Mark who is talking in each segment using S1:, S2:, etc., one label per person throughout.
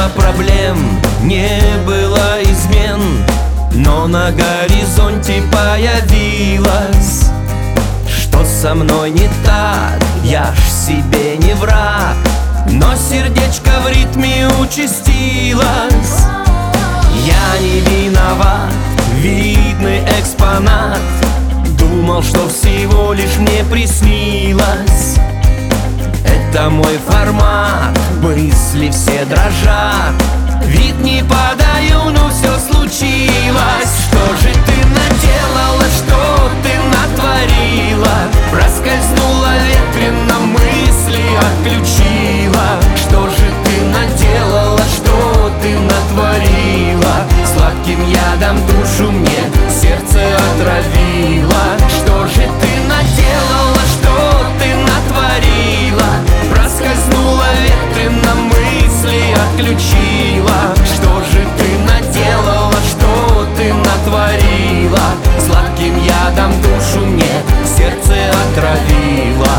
S1: было проблем, не было измен, но на горизонте появилась. Что со мной не так, я ж себе не враг, но сердечко в ритме участилось. Я не виноват, видный экспонат, думал, что всего лишь мне приснилось. Это мой формат, мысли все дрожат, вид не подаю, но все случилось. Что же ты наделала, что ты натворила? Проскользнула ветрено, мысли отключила. Что же ты наделала, что ты натворила? Сладким ядом душу мне сердце отравила. Что же ты наделала, что ты натворила? Проскользнула ветрено, мысли отключила. Что же ты наделала, что ты натворила? Сладким ядом душу мне сердце отравила.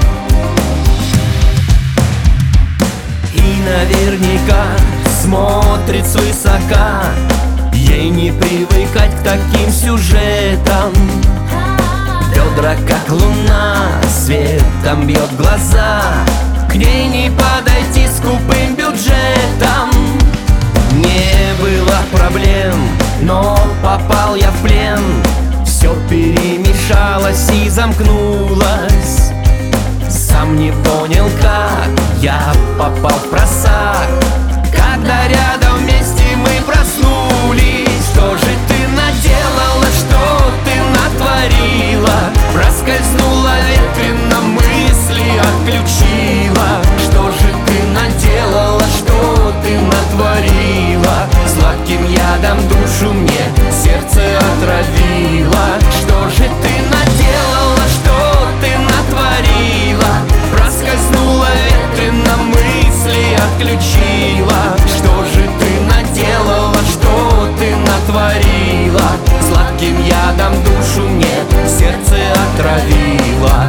S1: И наверняка смотрит свысока, ей не привыкать к таким сюжетам. Бедра как луна, светом бьет глаза, к ней не подойти скупым бюджетом. Не было проблем, но попал я в плен. Все перемешалось и замкнулось. Сам не понял, как я попал в просак, когда рядом вместе мы проснулись. Что же ты наделала, что ты натворила? Проскользнула ветрено, мысли отключила. Что же ты наделала, что ты натворила? Сладким ядом душу мне сердце отравила. Что же ты наделала, что ты натворила? Проскользнула ветрено, мысли отключила. Что же ты наделала, что ты натворила? Сладким ядом душу мне сердце отравила.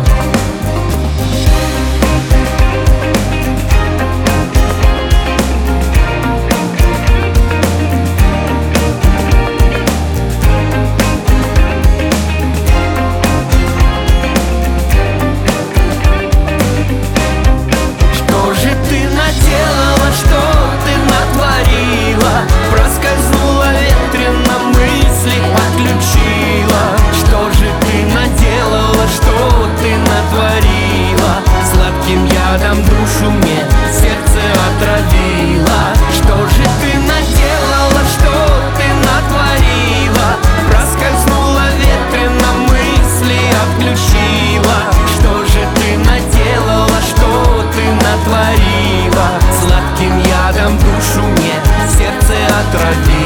S1: Ядом душу мне сердце отравила. Что же ты наделала, что ты натворила? Проскользнула ветрено, мысли отключила. Что же ты наделала, что ты натворила? Сладким ядом душу мне сердце отравила.